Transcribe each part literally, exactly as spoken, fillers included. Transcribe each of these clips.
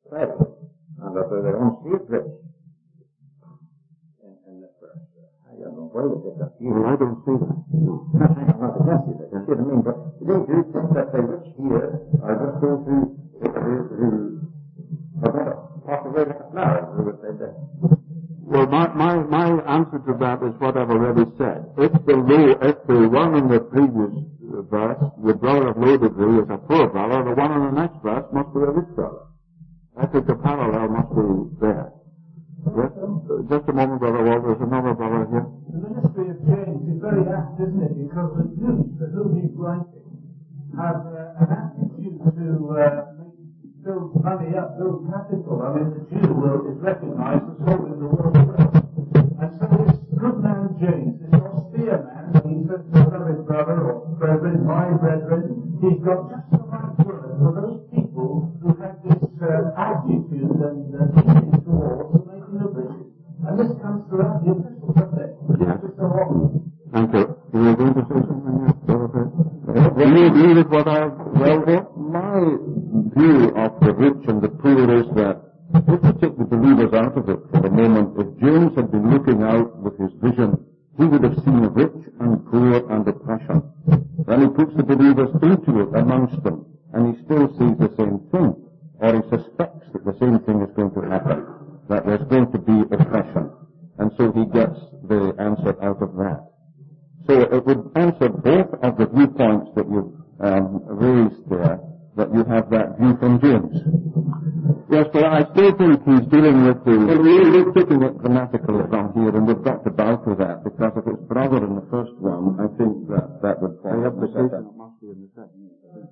say, and that they don't see it rich in, in this verse. I don't know where they get that. Well, I don't see that. I'm not against it, you see what I mean, but they do think that the rich here are just those who, who, who are going to walk away like a flower, who would say that. Well, my, my, my answer to that is what I've already said. If the low, if the one in the previous verse, the brother of low degree, is a poor brother, the one in the next verse must be a rich brother. I think the parallel must be there. Yes? Just a moment, Brother Walter. There's another brother here. The ministry of James is very apt, isn't it? Because the Jews to whom he's writing have uh, an attitude to uh, build money up, build capital. I mean, the Jew world is recognized as holding the world wealth. And so this good man James, this austere man, he says, beloved brother or brethren, my brethren, he's got just the right word for those people who have this uh, attitude and uh, feeling towards the making of riches. And this comes throughout the epistle, doesn't it? Yes. It's so often. Thank you. You were going to say something here, Brother Fred? Do you agree with what I've well here? My view of the rich and the poor is that if we take the believers out of it for a moment, if James had been looking out with his vision, he would have seen rich and poor and oppression. Then he puts the believers into it amongst them, and he still sees the same thing, or he suspects that the same thing is going to happen, that there's going to be oppression, and so he gets the answer out of that. So it would answer both of the viewpoints that you've um, raised there, that you have that view from James. Yes, but I still think he's dealing with the... Well, we're taking it grammatically from here, and we've got to bow to that, because if it's brother in the first one, I think that that would fall. The application must be in the second.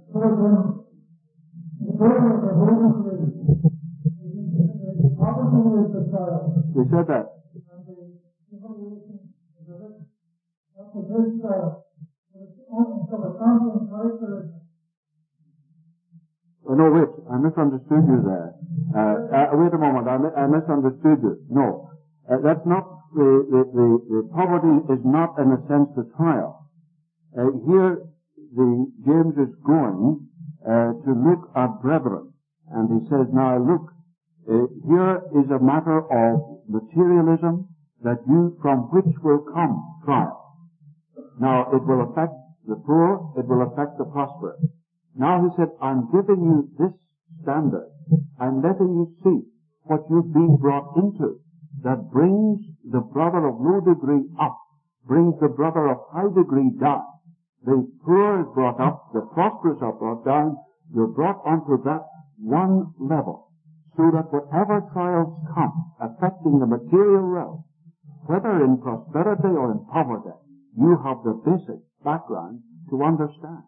We said that. Oh, no, wait, I misunderstood you there. Uh, uh, wait a moment, I, I misunderstood you. No, uh, that's not, the, the, the, the poverty is not in a sense the trial. Uh, here, the, James is going uh, to look at brethren, and he says, now look, uh, here is a matter of materialism that you, from which will come trial. Now, it will affect the poor, it will affect the prosperous. Now he said, I'm giving you this standard. I'm letting you see what you've been brought into that brings the brother of low degree up, brings the brother of high degree down. The poor is brought up, the prosperous are brought down. You're brought onto that one level so that whatever trials come affecting the material realm, whether in prosperity or in poverty, you have the basic background to understand.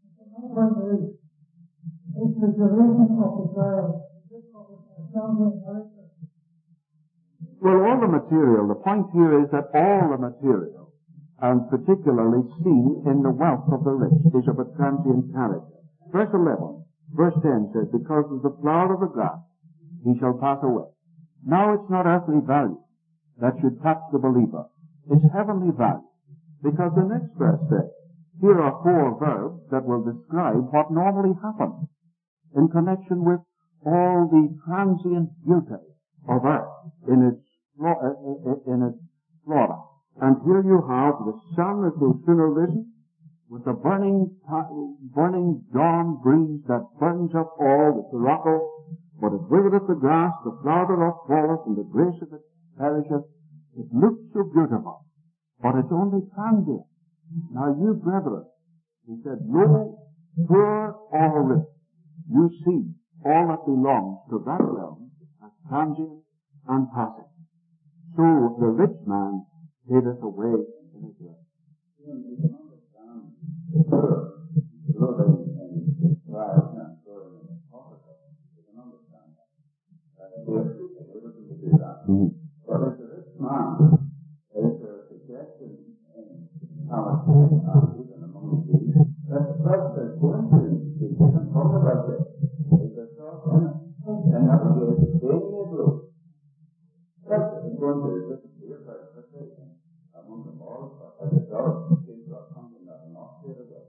Well, all the material, the point here is that all the material, and particularly seen in the wealth of the rich, is of a transient character. Verse eleven, verse ten says, because of the flower of the grass, he shall pass away. Now it's not earthly value that should touch the believer. It's heavenly value. Because the next verse says, here are four verbs that will describe what normally happens in connection with all the transient beauty of earth in its, in its flora. And here you have the sun as no sooner risen, with the burning, burning dawn breeze that burns up all the sirocco, but it withereth the grass, the flower thereof falleth, and the grace of it perisheth. It looks so beautiful, but it's only transient. Now you brethren, he said, no poor or rich, you see all that belongs to that realm as transient and passing. So the rich man fadeth away in his life. Mm-hmm. But if the rich man, is there a suggestion in our even among the Jews, that the first is going to be taken from the budget, is the source in it, and that is daily a growth. First is going to disappear very quickly among them all, as a dog came to a continent and not straight away.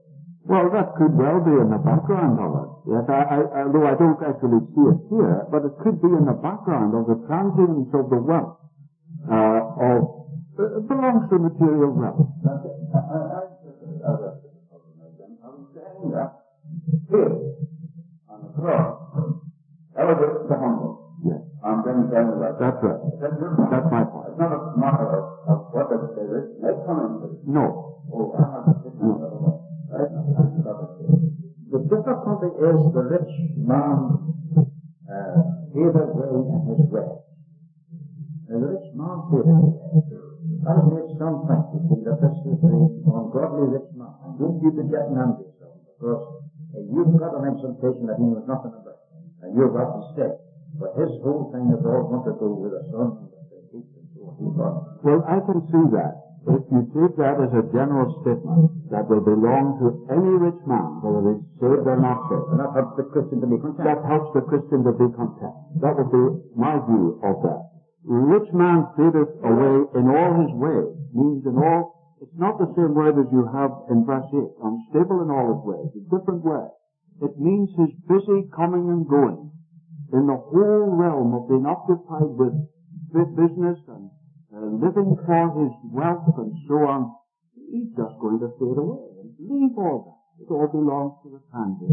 Well, that could well be in the background of it. Yes, I, I, although I don't actually see it here, but it could be in the background of the transience of the wealth uh, of uh, belongs to material wealth. That's it. I, I, I, I, I was saying that here on the cross elevates the humble. Yes, I'm going to tell you that. that's right. That's, That's my point. It's not a matter of, of what the spirit may come into. No. Oh, I have to take my no. Right? The difficulty is the rich man uh, gave away in his wealth. The rich man gave away. That has made some think, you see, that this is the ungodly rich man. And don't you be getting envious of him, because uh, you've got an exaltation that he knows nothing about. And you've got to stay. But his whole thing is all going to go with the sun and the heat and so on. Well, I can see that. If you take that as a general statement that will belong to any rich man, whether he's saved or not saved, And that helps the Christian to be content. that helps the Christian to be content. That would be my view of that. Rich man fadeth away in all his ways, means in all, it's not the same word as you have in verse eight, unstable in all his ways, a different word. It means he's busy coming and going in the whole realm of being occupied with business and uh, living for his wealth and so on. He's just going to fade away and leave all that. It all belongs to the transient.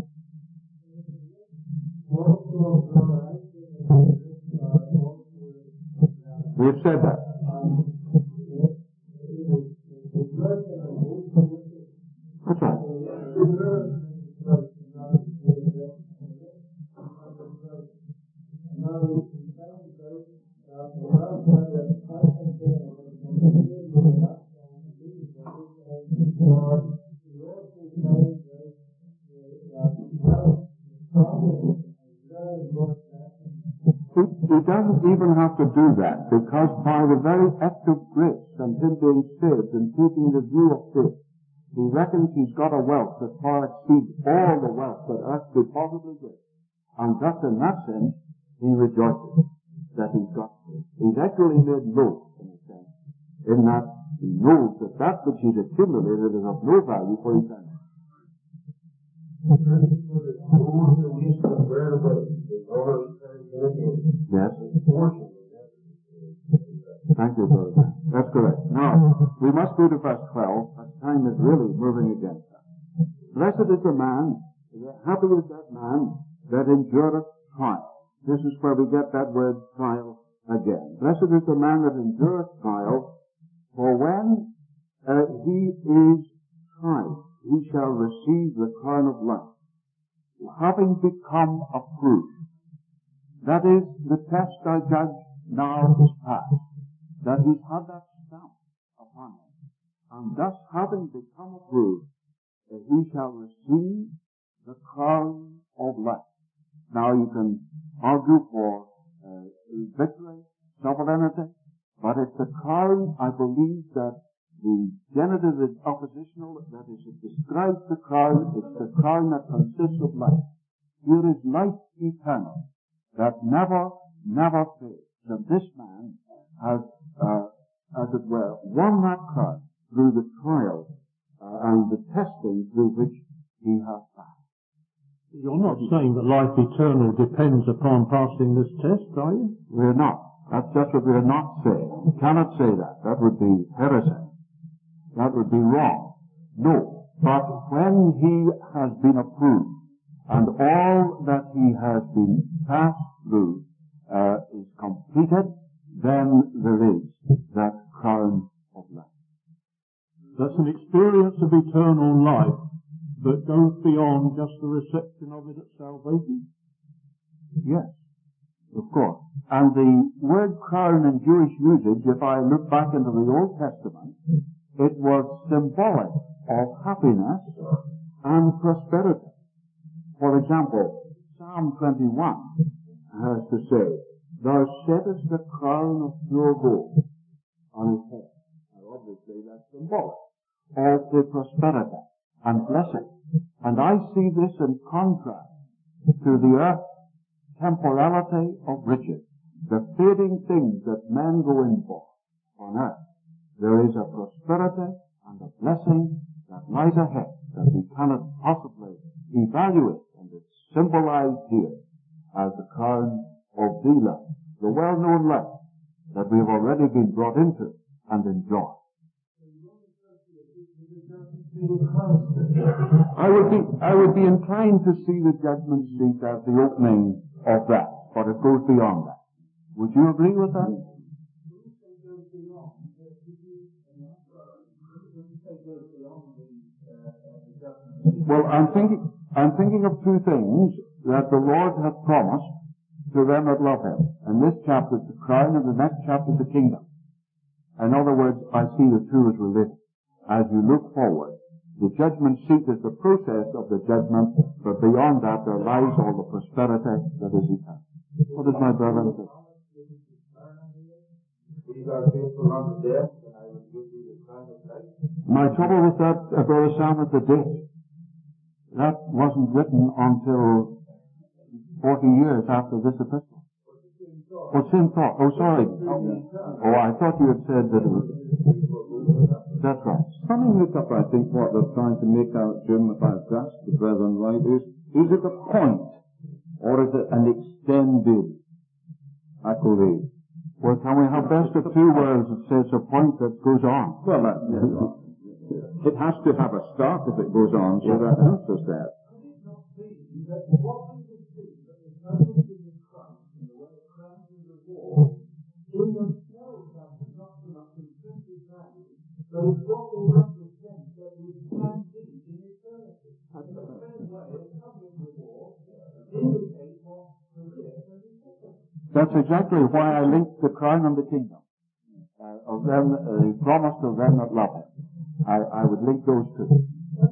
We have said that. That's right. He, he doesn't even have to do that, because by the very act of grace and him being saved and taking the view of faith, he reckons he's got a wealth that far exceeds all the wealth that earth could possibly give. And thus in that sense, he rejoices that he's got faith. He's actually made low, in a sense, in that he knows that that which he's accumulated is of no value for eternity. Yes. Thank you, brother. That's correct. Now, we must go to verse twelve, as time is really moving against us. Blessed is the man, happy is that man that endureth trial. This is where we get that word trial again. Blessed is the man that endureth trial, for when uh, he is tried, he shall receive the crown of life, having become approved. That is, the test, I judge, now is passed. That he's had that stamp upon him. And thus, having become approved, uh, he shall receive the crown of life. Now, you can argue for uh, victory, sovereignty, but it's the crown, I believe, that the genitive is oppositional, that is, it describes the crown, it's the crown that consists of life. Here is life eternal, that never, never fades. And this man has, uh, as it were, won that crown through the trial uh, and the testing through which he has passed. You're not saying that life eternal depends upon passing this test, are you? We're not. That's just what we're not saying. We cannot say that. That would be heresy. That would be wrong. No. But when he has been approved, and all that he has been passed through uh, is completed, then there is that crown of life. That's an experience of eternal life that goes beyond just the reception of it at salvation? Yes, of course. And the word crown in Jewish usage, if I look back into the Old Testament, it was symbolic of happiness and prosperity. For example, Psalm twenty-one has to say, Thou settest the crown of pure gold on his head. Now obviously that's symbolic of the prosperity and blessing. And I see this in contrast to the earth temporality of riches, the fading things that men go in for on earth. There is a prosperity and a blessing that lies ahead that we cannot possibly evaluate, and it's symbolized here as the crown of the life, the well-known life that we've already been brought into and enjoy. I would be, I would be inclined to see the judgment seat as the opening of that, but it goes beyond that. Would you agree with that? Well, I'm thinking, I'm thinking of two things that the Lord hath promised to them that love Him. And this chapter is the crown, and the next chapter is the kingdom. In other words, I see the two as related. As you look forward, the judgment seat is the process of the judgment, but beyond that there lies all the prosperity that is eternal. What is my brother say? My trouble with that, uh, Brother Sam, is the date. That wasn't written until forty years after this epistle. Oh, sin thought. Oh, sorry. Oh, I thought you had said that it was... That's right. Summing this up, I think what they're trying to make out, Jim, if I've grasped the brethren right, is, is it a point, or is it an extended accolade? Well, can we have best of two worlds that says a point that goes on? Well, that, it has to have a start if it goes on, so that answers that. In themselves have not so much intrinsic value, but it's what they represent that we can see in eternity. In the same way, a public reward indicates what career can be taken. That's exactly why I linked the crown and the kingdom. Uh, of them, uh, the promise of them that love Him. I, I would link those two. It's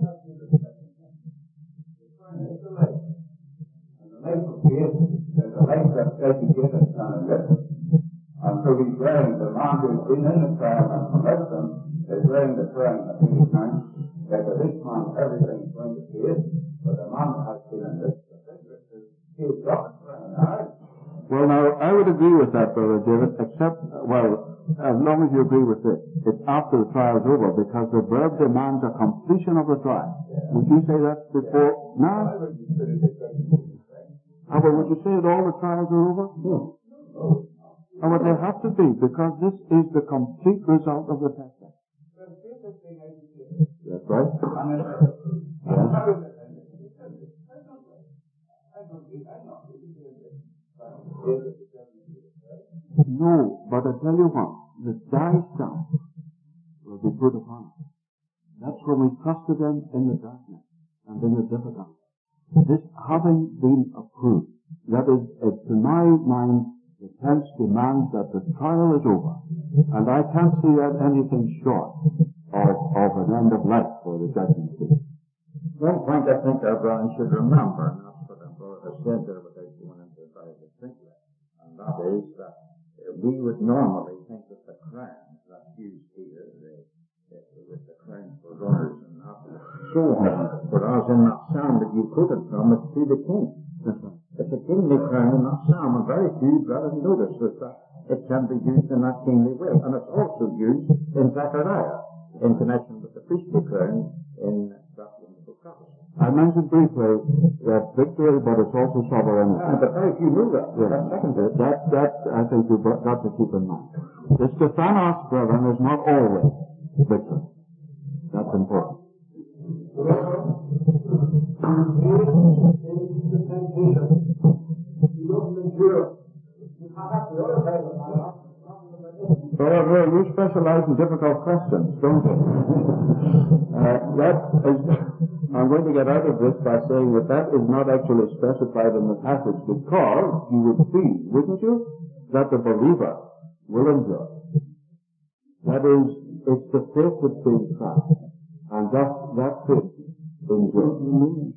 a lake. And the lake of faith is a lake that's educated and enlisted. And so he's wearing the man who's been in the crown and left them is wearing the crown at any time. That for this man everything's going to faith, but the man has been enlisted. He's got the crown now. Well, now, I would agree with that, Brother David, except, well, as long as you agree with it, it's after the trial's over, because the verb demands a completion of the trial. Yeah. Would you say that before? Yeah. No? How about, would you say that all the trials are over? No. No. Oh, but they have to be, because this is the complete result of the testing. That's right. No, but I tell you what, the die stamp will be put upon us. That's when we trusted Him in the darkness and in the difficulty. This having been approved, that is, uh, to my mind, the tense demands that the trial is over, and I can't see that anything short of, of an end of life for the judgment seat. One point I think our brother should remember, and that's what our brother said there without going into it very distinctly, and that is that uh, we would normally think that the crown that's used here, the, the, with the crown for runners and that, so on, whereas in that psalm that you quoted from, it's to the king. It's a kingly crown in that psalm, and very few brothers notice that it can be used in that kingly way. And it's also used in Zechariah, in connection with the priestly crown in that wonderful prophecy. I mentioned briefly that victory, but it's also sovereignty. Ah, but very few know that. Yeah. That's secondary. That, that, I think you've got to keep in mind. The Stephanos, brethren, is not always victory. That's important. Well, well, you specialize in difficult questions, don't you? uh, that is, I'm going to get out of this by saying that that is not actually specified in the passage, because you would see, wouldn't you, that the believer will endure. That is, it's the faith that's being tried, and that, that faith endures.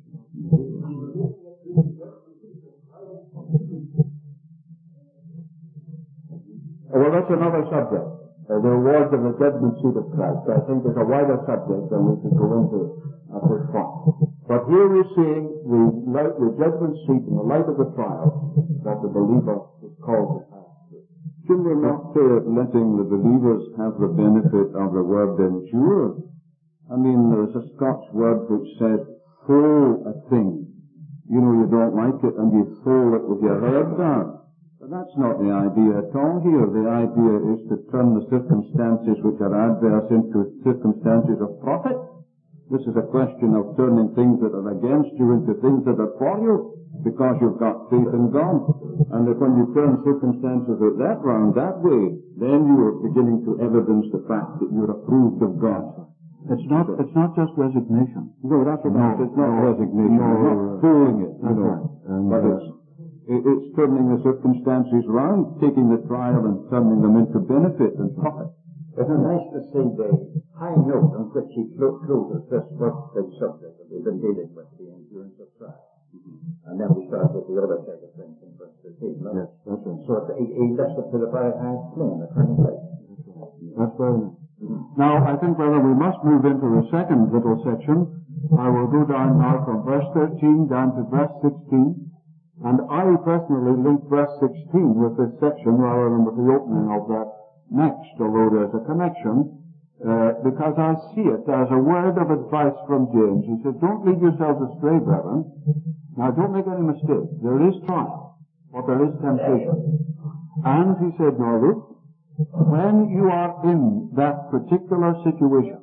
Well, that's another subject. Uh, the rewards of the judgment seat of Christ. I think there's a wider subject than we can go into at this point. But here we're seeing the light, the judgment seat in the light of the trial that the believer is called to pass through. Should we not say letting the believers have the benefit of the word endure I mean, there's a Scots word which says, thole a thing. You know, you don't like it and you thole it with your head down. But that's not the idea at all here. The idea is to turn the circumstances which are adverse into circumstances of profit. This is a question of turning things that are against you into things that are for you, because you've got faith in God. And that when you turn circumstances like that round that way, then you are beginning to evidence the fact that you're approved of God. It's not, it's not just resignation. No, that's what no, it's not no, resignation. No, it's not fooling it, you know. Right. And, but uh, it's, it, it's turning the circumstances round, taking the trial and turning them into benefit and profit. It's nice to see the high note on which he closes this first big subject that we've been dealing with, the endurance of trial. Mm-hmm. And then we start with the other side of things in verse fifteen. No? Yes, that's right. So he, he lifts it to the very highest plane, the turning place. That's very nice. Mm-hmm. Now, I think, brother, we must move into the second little section. I will go down now from verse thirteen down to verse sixteen. And I personally link verse sixteen with this section rather than with the opening of that next, although there's a connection, uh, because I see it as a word of advice from James. He says, don't lead yourselves astray, brethren. Now, don't make any mistake. There is trial, but there is temptation. And he said, now look, when you are in that particular situation,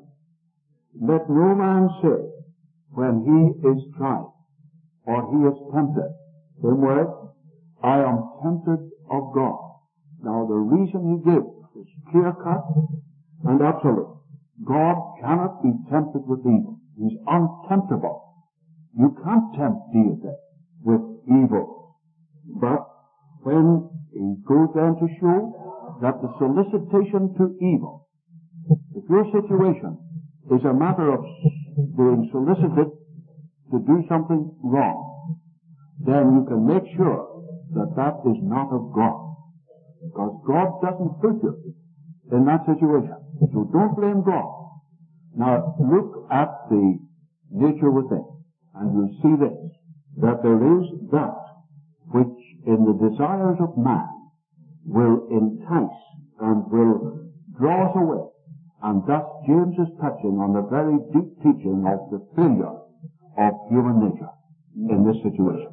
let no man say, when he is tried, or he is tempted, same word, I am tempted of God. Now, the reason he gives is clear-cut and absolute. God cannot be tempted with evil. He's untemptable. You can't tempt deity with evil. But when he goes then to show that the solicitation to evil, if your situation is a matter of being solicited to do something wrong, then you can make sure that that is not of God. Because God doesn't put you in that situation. So don't blame God. Now look at the nature within, and you'll see this, that there is that which in the desires of man will entice and will draw us away. And thus James is touching on the very deep teaching of the failure of human nature in this situation.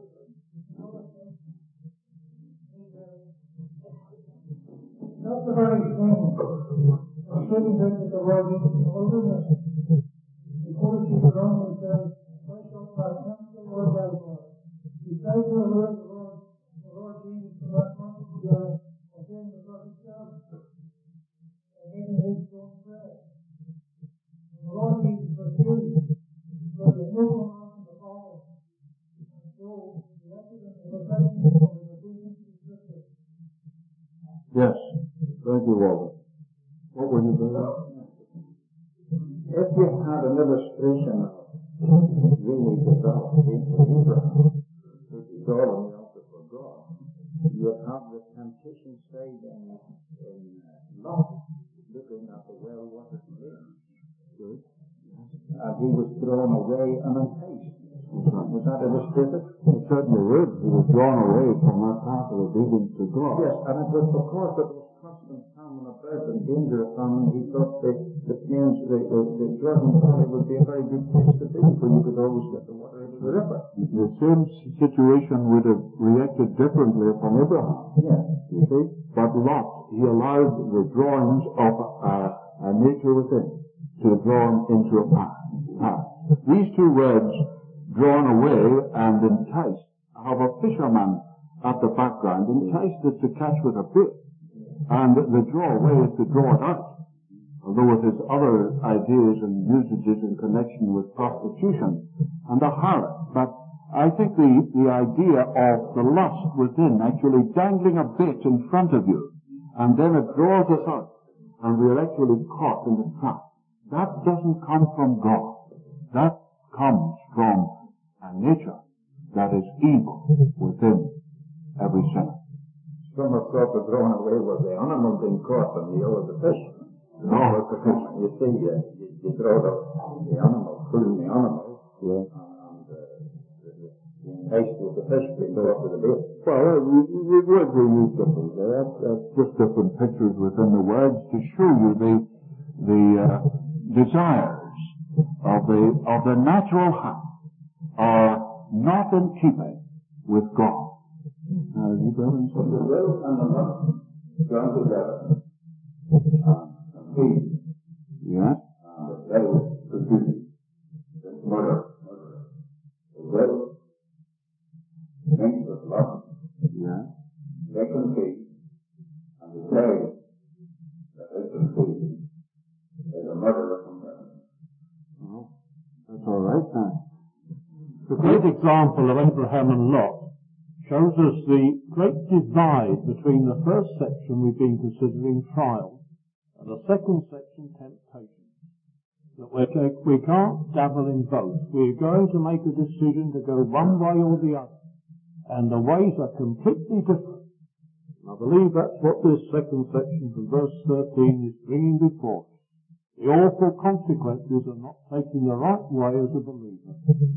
That's the very thing. I shouldn't think that the world is in the wilderness. Before she began and says, why shalt thou tempt the Lord thy God? Besides the word of the Lord, the Lord Jesus could not comfort the earth of him that doth himself, and making his own prayer. And the Lord Jesus was serious, but the noble mountain of all, and so the evidence of affection of the obedience to the Scripture. Yes. Thank you, Walter. What were you doing? If you have an illustration of really developed into Abraham, who is God on the altar for God, you have the temptation side in, in uh, Lot, looking at the well-watered lake. Good. And he was thrown away and enticed. Was that illustrated? It certainly would. He was drawn away from that path of obedience to God. Yes, and it was because there was constant famine about and danger of famine. He thought the, the plains, the, the, the Jordan Valley would be a very good place to be, for you could always get the water out of the river. The same situation would have reacted differently upon Abraham. Yes. You see? But Lot, he allowed the drawings of a, a nature within to draw him into a path. path. These two words, drawn away and enticed, have a fisherman at the background, enticed it to catch with a bait. And the draw away is to draw it out. Although with his other ideas and usages in connection with prostitution and the harlot. But I think the, the idea of the lust within actually dangling a bait in front of you, and then it draws us out, and we are actually caught in the trap. That doesn't come from God. That comes from a nature that is evil within every sinner. Some have thought the drawn away was the animal being caught and the other the fish. No, the fish. You see, uh, you, you draw the, the animal, pulling the animal, yeah. and uh, the, the, the enticed with the fish being caught with the bait. Well, the words we use differently. That's, that's just different pictures within the words to show you the the uh, desires of the, of the natural heart are not in keeping with God. Now, you brother and The sister? will and the lust join together and compete, Yes? and they produce this murder. Murder. The will thinks with lust, Yes? they compete, and the day that they compete is a murderer from them. Oh, that's all right now. The great example of Abraham and Lot shows us the great divide between the first section we've been considering, trials, and the second section, temptation. That we're, we can't dabble in both. We're going to make a decision to go one way or the other. And the ways are completely different. And I believe that's what this second section from verse thirteen is bringing before us. The awful consequences of not taking the right way as a believer.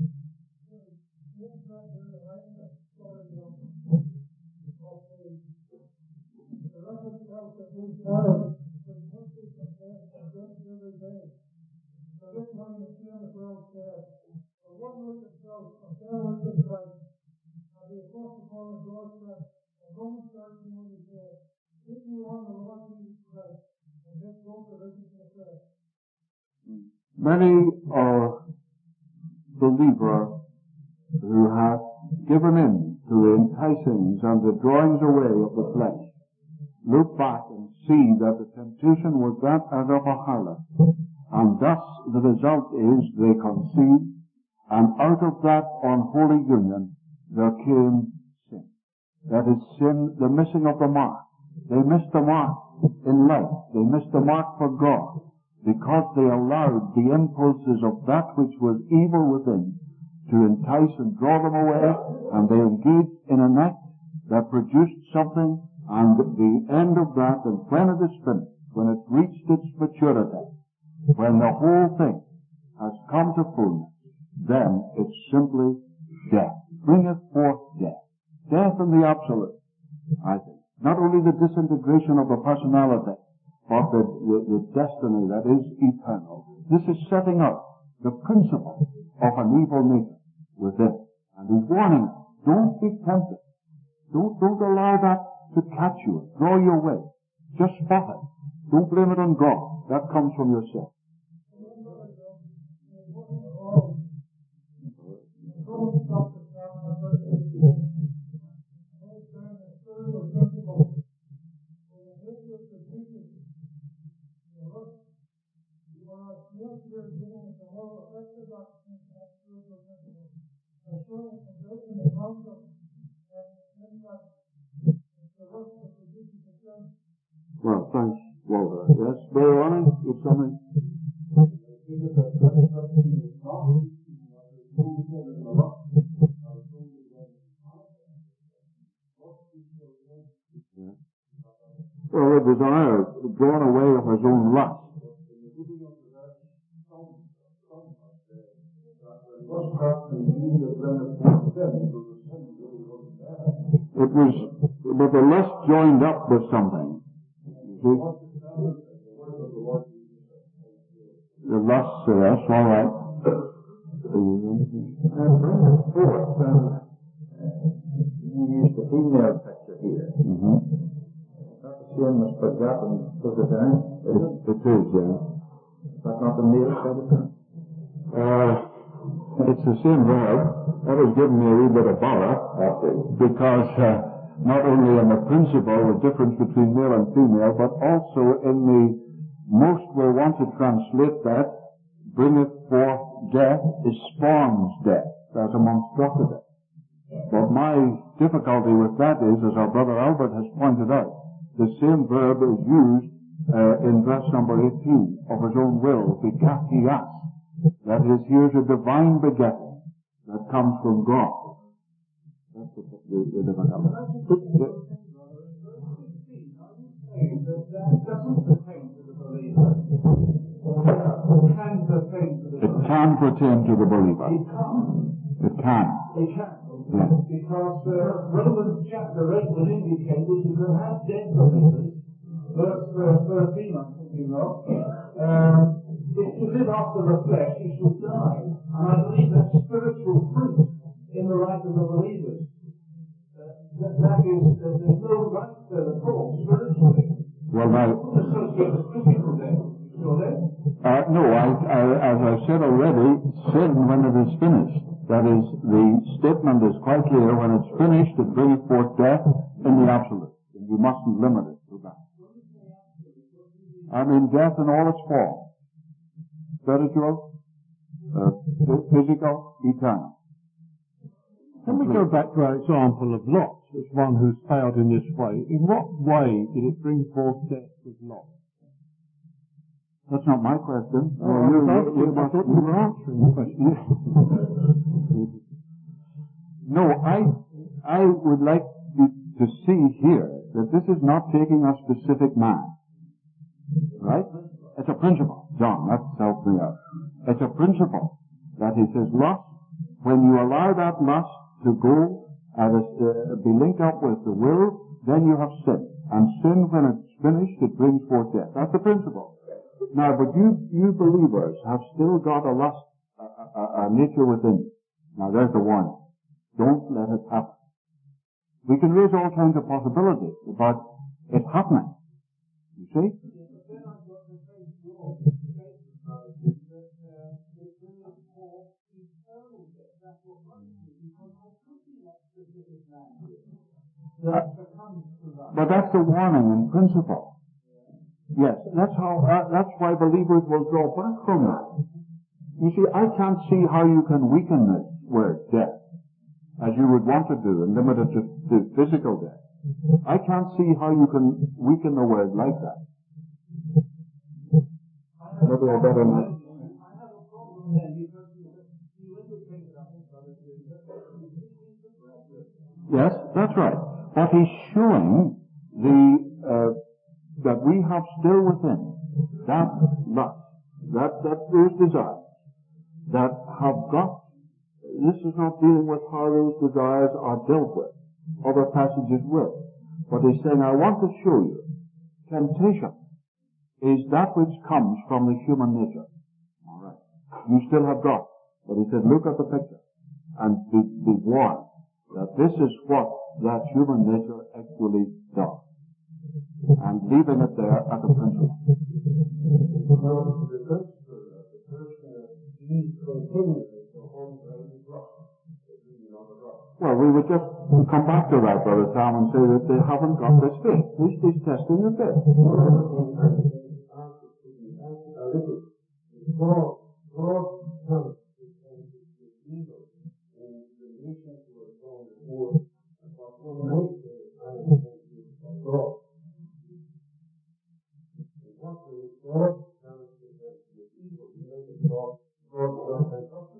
Many are believers who have given in to the enticings and the drawings away of the flesh look back and see that the temptation was that as of a harlot, and thus the result is they conceive, and out of that unholy union there came sin. That is sin, the missing of the mark. They missed the mark in life. They missed the mark for God, because they allowed the impulses of that which was evil within to entice and draw them away, and they engaged in an act that produced something, and the end of that, and when it is finished, when it reached its maturity, when the whole thing has come to fullness, then it's simply death. Bringeth forth death. Death in the absolute, I think. Not only the disintegration of the personality, but the, the, the destiny that is eternal. This is setting up the principle of an evil nature within. And he's warning, don't be tempted. Don't, don't allow that to catch you, draw you away. Just spot it. Don't blame it on God. That comes from yourself. Well, thanks, Walter. Yes, Brother Ronnie, you have something? Well, the desire drawn away of his own lust. It was, but the lust joined up with something. See? The lust, uh, that's all right. You used the female picture here. Mm-hmm. That the sin was forgotten for the time. It, it is, yeah. But not the male side of it. Uh, it's the same verb. That was giving me a wee bit of bother, because uh, not only in the principle, the difference between male and female, but also in the, most will want to translate that, bringeth forth death, is spawns death. That's a monstrosity. But my difficulty with that is, as our brother Albert has pointed out, the same verb is used uh, in verse number eighteen, of his own will, begattias. That is, here's a divine begetting that comes from God. That's the, the, the difficulty. That doesn't pertain to the believer. It can pertain to the believer. It can pertain to the believer. It can. It can. It can. Yeah. Because uh, Romans chapter eight will indicate that you can have dead believers. Verse uh, thirteen, I'm thinking of. Um, if you live after the flesh, you that is, uh, there's no right there at all, spiritually. Well, now, Don't associate with physical death. You saw that? uh, no, I, I, as I said already, sin when it is finished. That is, the statement is quite clear. When it's finished, it brings forth death in the absolute. You mustn't limit it to that. I mean, death in all its forms. Spiritual, uh, physical, eternal. Can we go back to our example of Lot as one who's failed in this way? In what way did it bring forth death with Lot? That's not my question. Oh, Uh, you, I, you, you, I must, thought you were answering the question. No, I, I would like you to see here that this is not taking a specific man. Right? It's a principle. John, that helps me out. It's a principle that he says lust, when you allow that lust to go and uh, be linked up with the will, then you have sin. And sin, when it's finished, it brings forth death. That's the principle. Now, but you, you believers have still got a lust, a, a, a nature within you. Now, there's the warning. Don't let it happen. We can raise all kinds of possibilities, but it's happening. You see? Uh, but that's the warning in principle. Yes, that's how. Uh, that's why believers will draw back from that. You see, I can't see how you can weaken this word death, as you would want to do, and limit it to, to physical death. I can't see how you can weaken the word like that. Maybe I better not. I have a problem then because you, you indicated, I think, Brother Jim, that you need the brethren. Yes, that's right. But he's showing the uh, that we have still within that lust, that that those desires that have got. This is not dealing with how those desires are dealt with. Other passages will. But he's saying, I want to show you, temptation is that which comes from the human nature. All right. You still have got. But he said, look at the picture and be, be warned that this is what that human nature actually does. And leaving it there as a principle. So the principle of the person that he continually to hold right is lost. Well, we would just come back to that, Brother Tom, and say that they haven't got this faith. He's, he's testing the faith. God, God comes and is evil in relation to a strong war. But one might say, I am thinking of God. And what will God comes with evil? You know that God, God does not possible.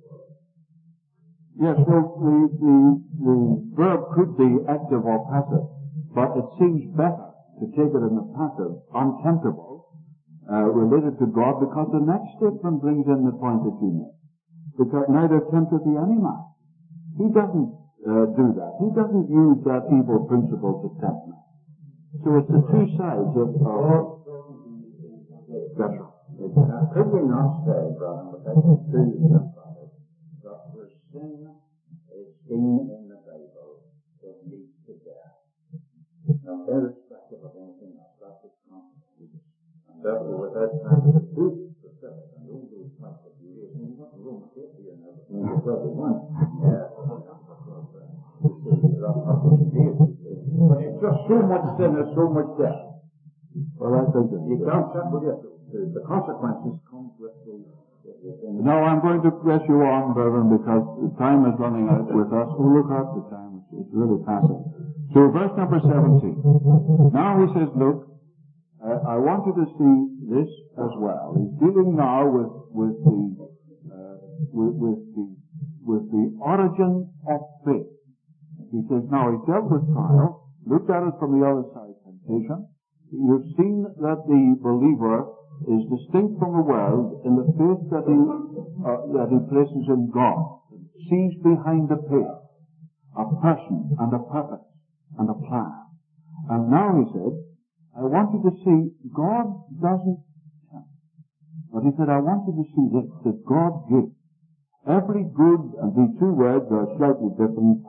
Yes, well, the, the, the verb could be active or passive, but it seems better to take it in the passive, untemptable, uh, related to God, because the next statement brings in the point that you made. Because neither tempteth he any man. He doesn't uh, do that. He doesn't use that evil principle to tempt man. So it's the two sides of... of that's right. Now, could we not say, brother, that the truth of God, that where sin is seen in the Bible, it leads to death. Now, irrespective of anything else, that's its consequences. And therefore, without trying to be too specific, and all those points that you raise, and you've got Romans eight here now, but maybe thirty-one, yeah, you see, you've got opposite days, you see. But it's just so much sin and so much death. Well, I think that You can't separate those two. The consequences come with the, with the thing. No, I'm going to press you on, Reverend, because the time is running out with us. Oh, look at the time. It's, it's really passing. So, verse number seventeen. Now he says, look, uh, I want you to see this as well. He's dealing now with, with the, uh, with, with the, with the origin of faith. He says, now he dealt with trial, looked at it from the other side, temptation. You've seen that the believer is distinct from the world in the faith that he, uh, that he places in God. Sees behind the faith a person and a purpose and a plan. And now he said, I want you to see God doesn't tempt. But he said, I want you to see that, that God gives. Every good, and the two words are slightly different.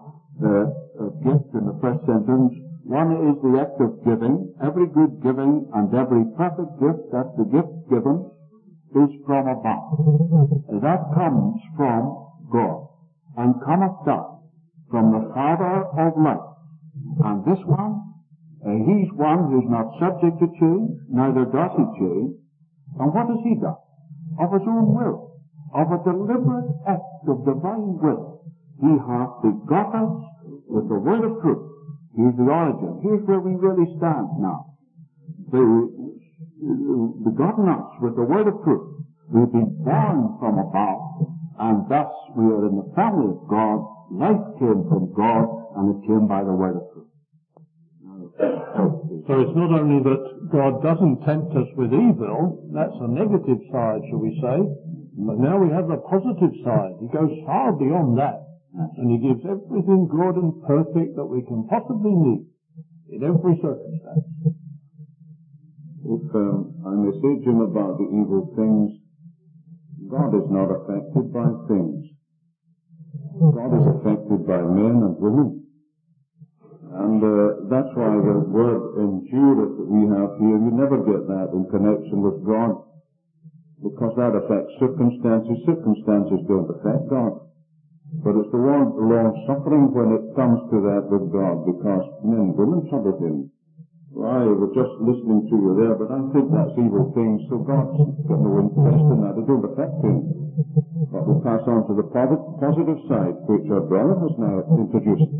uh, uh, gift in the first sentence. One is the act of giving. Every good giving and every perfect gift, that's the gift given, is from above. That comes from God, and cometh down from the Father of lights. And this one, uh, he's one who's not subject to change, neither does he change. And what has he done? Of his own will, of a deliberate act of divine will, he hath begot us with the word of truth. Here's the origin. Here's where we really stand now. The, begotten us with the word of truth. We've been born from above, and thus we are in the family of God. Life came from God, and it came by the word of truth. So it's not only that God doesn't tempt us with evil, that's a negative side, shall we say, but now we have the positive side. He goes far beyond that, and he gives everything good and perfect that we can possibly need in every circumstance. If um, I may say, Jim, about the evil things, God is not affected by things. God is affected by men and women. And uh, that's why the word endureth that we have here, you never get that in connection with God, because that affects circumstances. Circumstances don't affect God. But it's the word long-suffering when it comes to that with God, because men and women trouble him. I was just listening to you there, but I think that's evil things, so God's got no interest in that. It don't affect him. But we pass on to the positive side, which our brother has now introduced.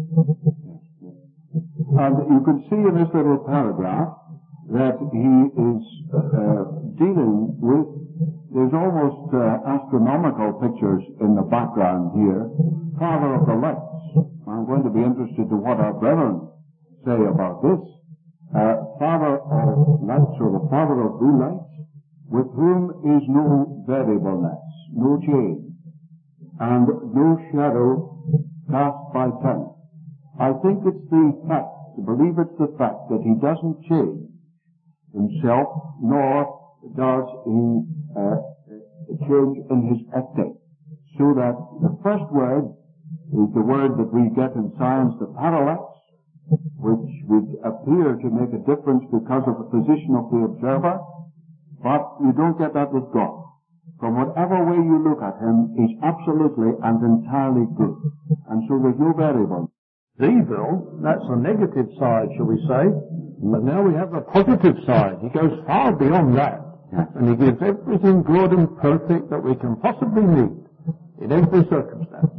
And you can see in this little paragraph that he is uh, dealing with, there's almost uh, astronomical pictures in the background here. Father of the lights. I'm going to be interested to what our brethren say about this. Uh, Father of lights, or the Father of the lights, with whom is no variableness, no change, and no shadow cast by time. I think it's the fact, to believe it's the fact that he doesn't change himself, nor does he uh, change in his acting. So that the first word is the word that we get in science, the parallax, which would appear to make a difference because of the position of the observer, but you don't get that with God. From whatever way you look at him, he's absolutely and entirely good. And so there's no variable. Evil, that's a negative side, shall we say, but now we have the positive side. He goes far beyond that, and he gives everything good and perfect that we can possibly need in every circumstance.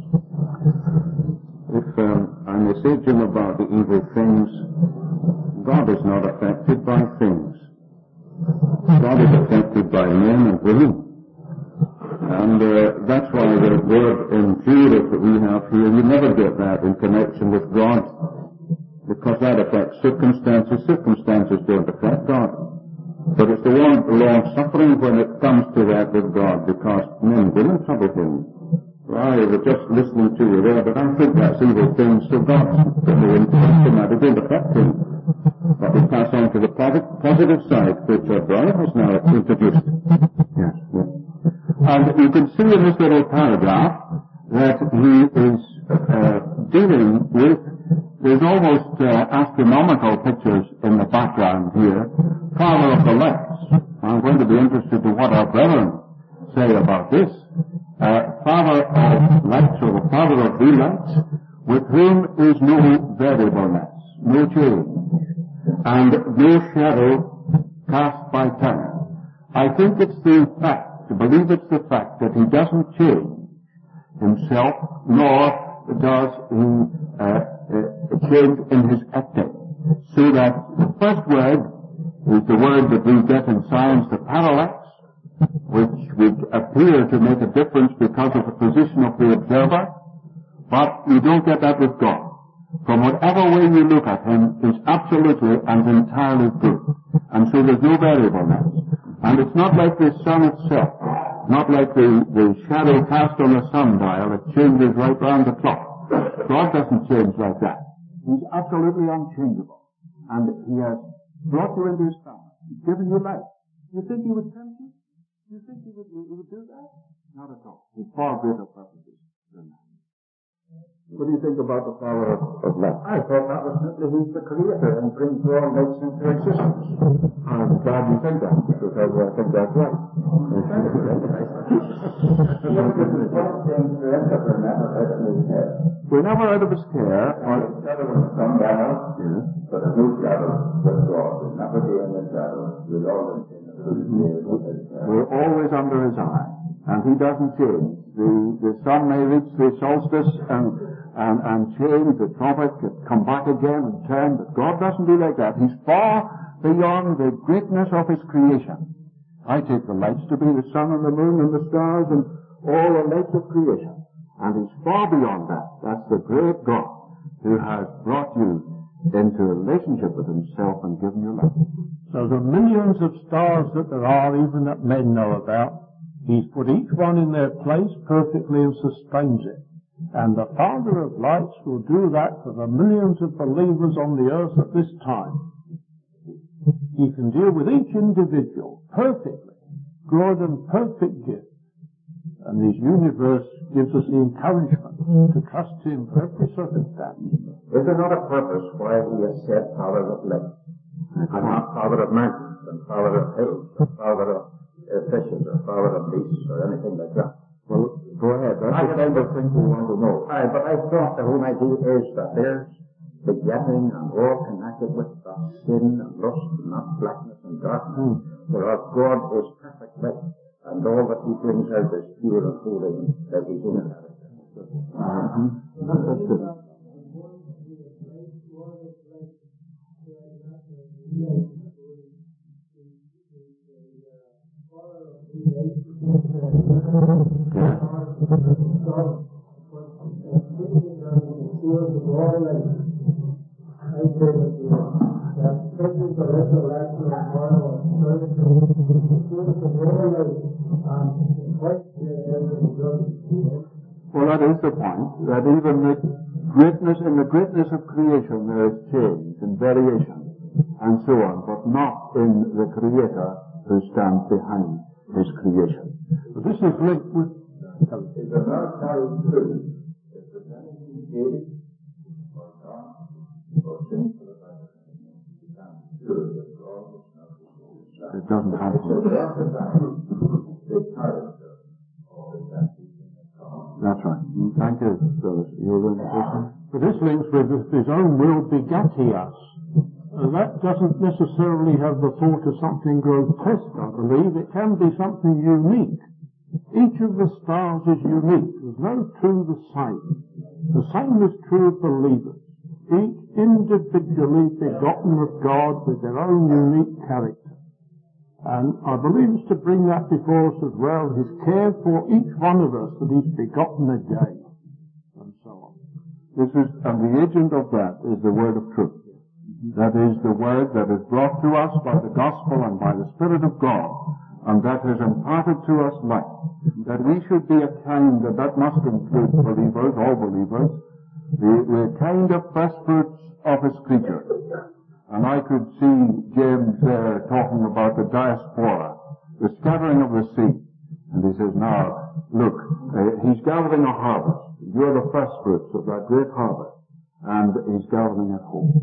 If um, I may say, Jim, about the evil things, God is not affected by things. God is affected by men and women. And uh, that's why the word endureth that we have here, you never get that in connection with God, because that affects circumstances. Circumstances don't affect God. But it's the one long-suffering when it comes to that with God, because men and women trouble him. I was just listening to you there, but I think that's evil things, so God's got no interest in that. It don't affect him. But we pass on to the positive side, which our brother has now introduced. Yes. Yes. And you can see in this little paragraph that he is uh, dealing with, there's almost uh, astronomical pictures in the background here. Father of the lights. I'm going to be interested to what our brethren say about this. Uh, Father of lights, or the Father of the lights, with whom is no variableness, no change, and no shadow cast by time. I think it's the fact, to believe it's the fact that he doesn't change himself, nor does he uh, uh, change in his acting. So that the first word is the word that we get in science, the parallax, which would appear to make a difference because of the position of the observer, but you don't get that with God. From whatever way you look at him, he's absolutely and entirely good. And so there's no variableness. And it's not like the sun itself, not like the, the shadow cast on a sundial that changes right round the clock. God doesn't change like that. He's absolutely unchangeable. And he has brought you into his family. He's given you life. You think he would tempt you? You think he would, he would do that? Not at all. He's far greater purposes than that. What do you think about the Father of, of light? I thought that was simply He's the Creator and brings all lights into existence. I'm glad you think that, because I think that's right. We're never out of His care. Or shadow of some banner, yes, but a new shadow with God. We'll never be in the shadow. We'll always be in the shadow. We're always under His eye, and He doesn't change. The, the sun may reach the solstice and, and, and change, the trumpet could come back again and turn, but God doesn't do like that. He's far beyond the greatness of His creation. I take the lights to be the sun and the moon and the stars and all the lights of creation. And He's far beyond that. That's the great God who has brought you into a relationship with Himself and given you life. So the millions of stars that there are, even that men know about, He's put each one in their place perfectly and sustains it. And the Father of lights will do that for the millions of believers on the earth at this time. He can deal with each individual perfectly, good and perfect gift. And His universe gives us the encouragement to trust Him for every circumstance. Is there not a purpose why He has said Father of lights, and not Father of mountains, and Father of hills, and Father of uh, fishes, or Father of beasts, or anything like that? Well, go ahead. That's the kind of thing we want to know. Aye, but I thought the whole idea is that there's begetting and all connected with that sin and lust and that blackness and darkness, whereas God is perfect light, and all that He brings out is pure and holy and like His own character. Mm-hmm. That's good. Well, that is the point, that even the greatness, in the greatness of creation there is change and variation and so on, but not in the Creator who stands behind His creation. But this is linked with... Is there not carried through if there's anything big or dark or sinful about it? You can't be sure that God is not the same. It doesn't have to. The character of the temptation of God. That's right. Thank you, Phyllis. You're going to say something? But this links with His own will begat He us. And that doesn't necessarily have the thought of something grotesque, I believe. It can be something unique. Each of the stars is unique. There's no two the same. The same is true of believers. Each individually begotten of God with their own unique character. And I believe it's to bring that before us as well, His care for each one of us that He's begotten again, and so on. This is, and the agent of that is the word of truth. That is the word that is brought to us by the gospel and by the Spirit of God, and that has imparted to us life. That we should be a kind, and that must include believers, all believers, the, the kind of first fruits of His creature. And I could see James there talking about the diaspora, the scattering of the seed. And he says, now, look, uh, He's gathering a harvest. You're the first fruits of that great harvest. And He's gathering at home.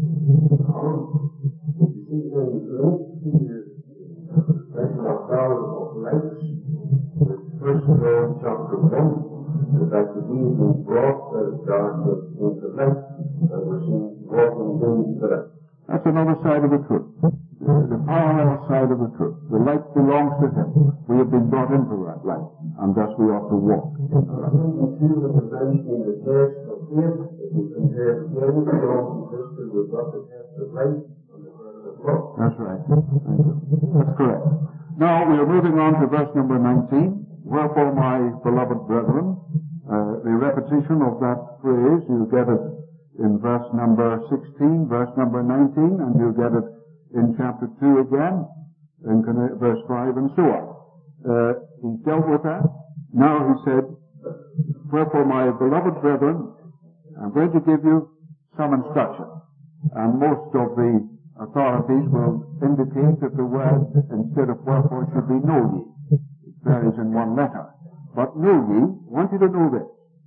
You see, the link here, expression of power of lights, with First John chapter one, is that the deity brought the darkness into light, and we're seeing walking in the Spirit. That's another side of the truth. The parallel side of the truth. The light belongs to Him. We have been brought into that light, and thus we ought to walk in the light. I think the two that were mentioned in the text of faith, if we compare James, John's history, we've got the test of light and the test of love. That's right. Thank you. That's correct. Now we are moving on to verse number nineteen. Wherefore, my beloved brethren, uh, the repetition of that phrase, you get it in verse number sixteen, verse number nineteen, and you get it in chapter two again, in verse five, and so on. Uh, he's dealt with that. Now he said, wherefore, my beloved brethren, I'm going to give you some instruction. And most of the authorities will indicate that the word, instead of wherefore, should be know ye. It varies in one letter. But know ye, I want you to know this.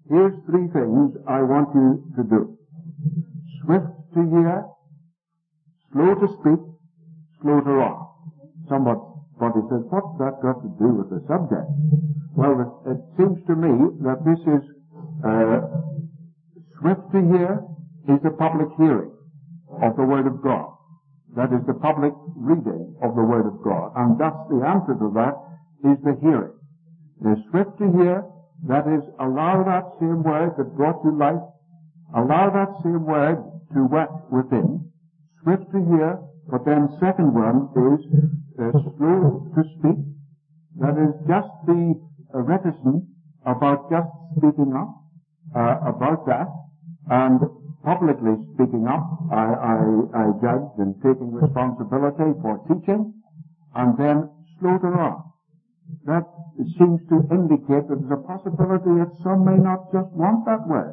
here's three things I want you to do. Swift to hear, slow to speak, slow to wrath. Somebody says, what's that got to do with the subject? Well, it, it seems to me that this is, uh, swift to hear is the public hearing of the Word of God. That is the public reading of the Word of God. And thus the answer to that is the hearing. The swift to hear, that is, allow that same Word that brought you life, allow that same Word to work within. Swift to hear, but then second one is uh, slow to speak. That is just the uh, reticence about just speaking up uh, about that, and publicly speaking up, I, I, I judge and taking responsibility for teaching, and then slow to wrath. That seems to indicate that there's a possibility that some may not just want that word,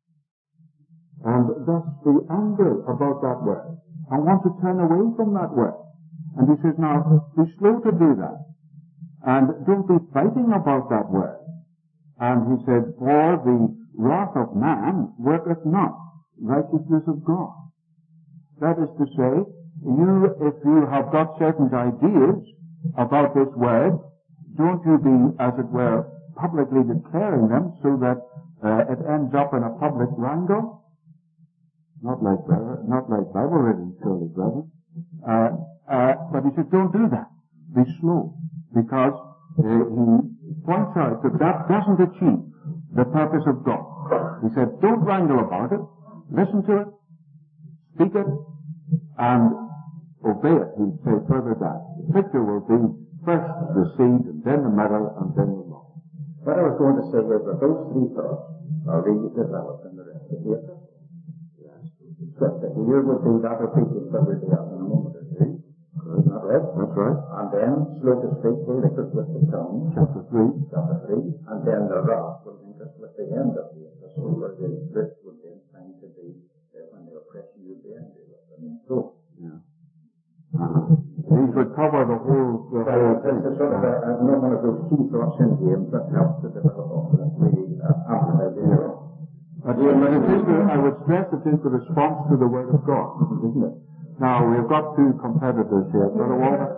and thus be angry about that word, and want to turn away from that word. And he says, now, be slow to do that, and don't be fighting about that word. And he said, for the wrath of man worketh not righteousness of God. That is to say, you, if you have got certain ideas about this word, don't you be, as it were, publicly declaring them so that uh, it ends up in a public wrangle? Not like not like Bible reading, surely, brother. Uh, uh, but he says, don't do that. Be slow, because uh, he points out that that doesn't achieve the purpose of God. He said, don't wrangle about it. Listen to it, speak it, and obey it. He'll say further down. The picture will be first the seed, and then the middle, and then the law. What I was going to say is that those three thoughts are really developed in the rest of the epistle. Swift to hear would be that of people every day up in a moment or two. Isn't that right? That's right. And then slow to speak will link us with the tongue. Chapter three. Chapter three. And then the wrath will link us with the end of the epistle, where the rich would be inclined to be uh, when they oppress you, be angry with them. And so, yeah. Uh-huh. These would cover the whole, the so whole this thing. is sort of a, a, not one of those key thoughts in games that helps to develop all the really uh, amplify the yeah. But, uh, but it is the, I would stress it is the response to the Word of God, isn't it? Now, we've got two competitors here. Brother Walter?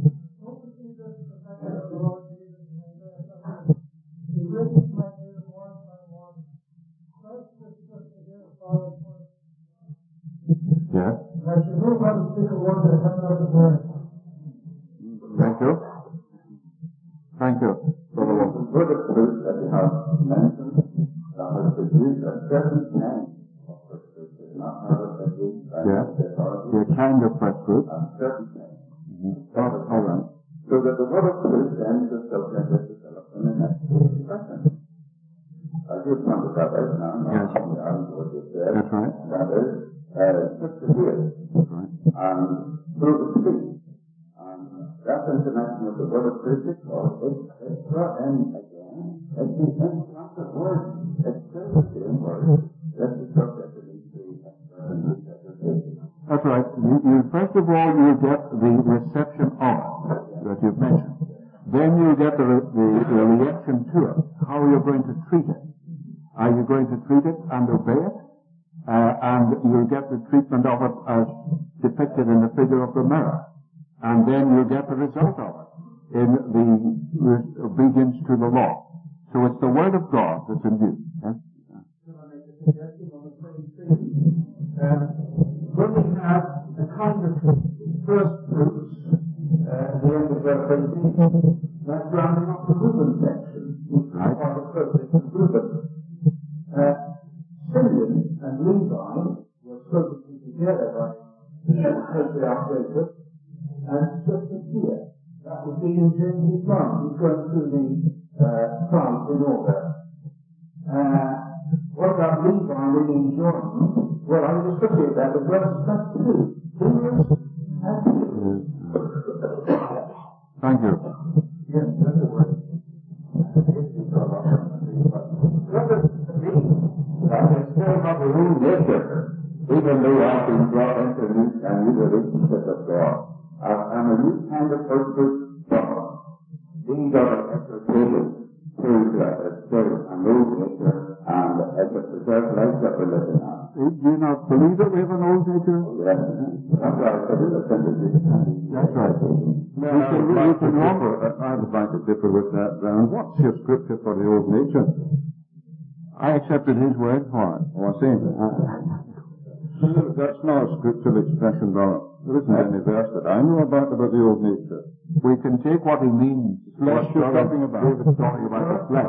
Yes. Thank you. Thank you. Brother Walter, the word of truth that you have mentioned, that has produced a certain kind of first fruit, is not harvest that we Yes. The kind of first fruit. and certain kind. Mm-hmm. Oh, all right. So that the word of truth then is still going to develop in the next expression. As you've pointed that out now, Yes. and what you said, That's right. that is, uh, just to hear, That's right. and through the speak. And that intonation of the word of truth, because it's, it's brought in again, it's the implanted word, it's still the same word, that's the subject of these three expressions that you're taking. That's right. You, you, first of all, you get the reception of it that you've mentioned. Then you get the, the, the reaction to it, how you're going to treat it. Are you going to treat it and obey it? Uh, and you'll get the treatment of it as depicted in the figure of the mirror. And then you'll get the result of it in the re- obedience to the law. So it's the Word of God that's in view. Yes? Can I make a suggestion on the same thing? Uh, when we have a kind of first fruits uh, at the end of verse eighteen, that's rounding up the Reuben section, which is Right. part of first and Reuben. Uh, Simeon and Levi were spoken together by Patriarch Jacob, and just to hear, that would be in James' mind. He's going through the uh, trials in order. Uh, what about Levi reading John? Well, I would associate that with verse twenty-two. English and Hebrew. Thank you. Yes, that's the word. What does it mean? That is still not the rule nature, even though I've been brought into a new, a new relationship with God. I'm a new kind of person God. These are the exhortations to uh, still a new nature And it's a preserved life that we're living on. Do you not believe that we have an old nature? Yes. That's why I said it's a sympathy. That's right. No, I would like to differ, I would like to differ with that, Brown. What's your scripture for the old nature? I accepted his word for it. Oh, I see. That's not a scriptural expression, Brown. There isn't any verse that I know about about the old nature. We can take what he means. Flesh you're talking about. David's talking about the flesh.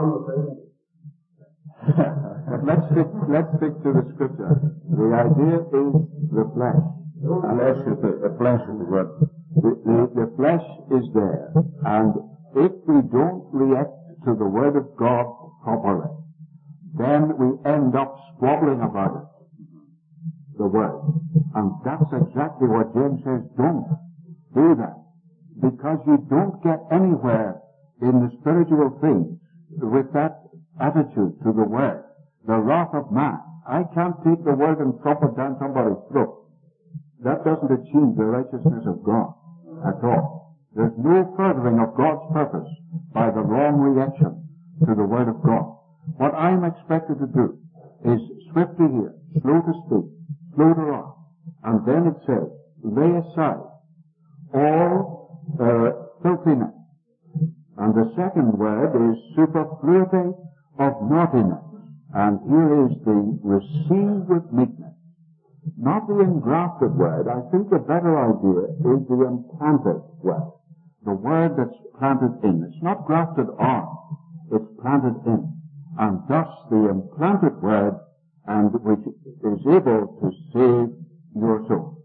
But let's stick, let's stick to the scripture. The idea is the flesh. Flesh is the, the flesh is the word. The, the, the flesh is there. And if we don't react to the word of God properly, then we end up squabbling about it. The word. And that's exactly what James says, don't do that. Because you don't get anywhere in the spiritual things with that attitude to the word. The wrath of man. I can't take the word and drop it down somebody's throat. That doesn't achieve the righteousness of God at all. There's no furthering of God's purpose by the wrong reaction to the word of God. What I'm expected to do is swift to hear, slow to speak, slow to wrath. And then it says, lay aside all uh, filthiness. And the second word is superfluity of naughtiness. And here is the receive with meekness. Not the engrafted word. I think the better idea is the implanted word. The word that's planted in. It's not grafted on. It's planted in. And thus the implanted word, and which is able to save your soul.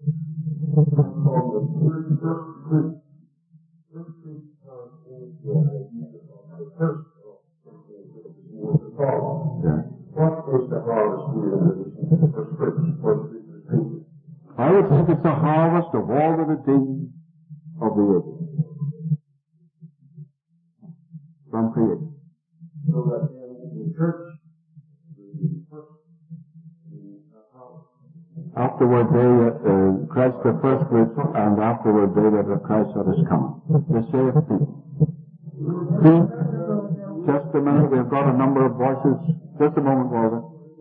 Yeah. What is the harvest here in relation to the first fruits? I would think it's the harvest of all the redeemed of the ages. From creation. So that in the church, the first, the harvest. Afterward they, uh, Christ the first fruits, and afterward they that have Christ that is coming. The saith people. Pete, just a minute, we've got a number of voices. Just a moment, Walter.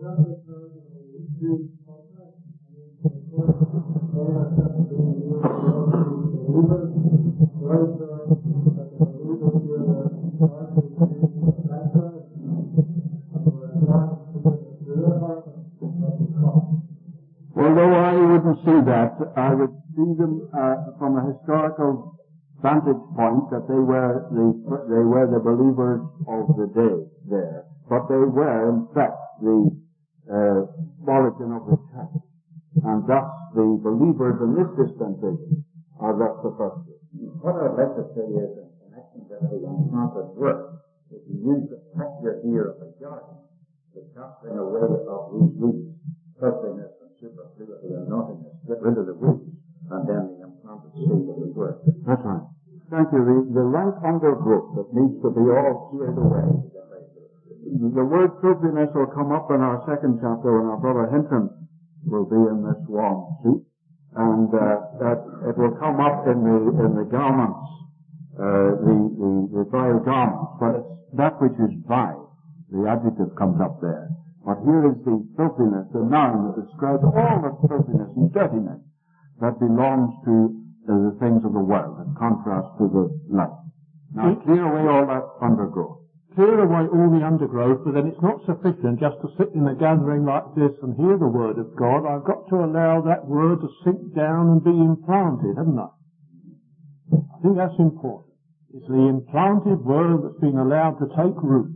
Although I wouldn't see that, I would see them uh, from a historical vantage point that they were the they were the believers of the day there, but they were in fact the uh, origin of the church, and thus the believers in this dispensation are thus the first. What I'd like to say is, in connection with the unprompted work, if you use the picture here of a garden, the casting away of these weeds, filthiness and superfluity and naughtiness, get rid of the weeds, and then the implanted seed of the word. That's right. Thank you. The, the rank undergrowth that needs to be all cleared away. The word filthiness will come up in our second chapter when our brother Hinton will be in this warm suit, and uh, that it will come up in the in the garments, uh, the, the the vile garments, but it's that which is vile. The adjective comes up there. But here is the filthiness, the noun that describes all the filthiness and dirtiness that belongs to uh, the things of the world in contrast to the light. Now clear away all that undergrowth. Clear away all the undergrowth, but then it's not sufficient just to sit in a gathering like this and hear the word of God. I've got to allow that word to sink down and be implanted, haven't I? I think that's important. It's the implanted word that's been allowed to take root.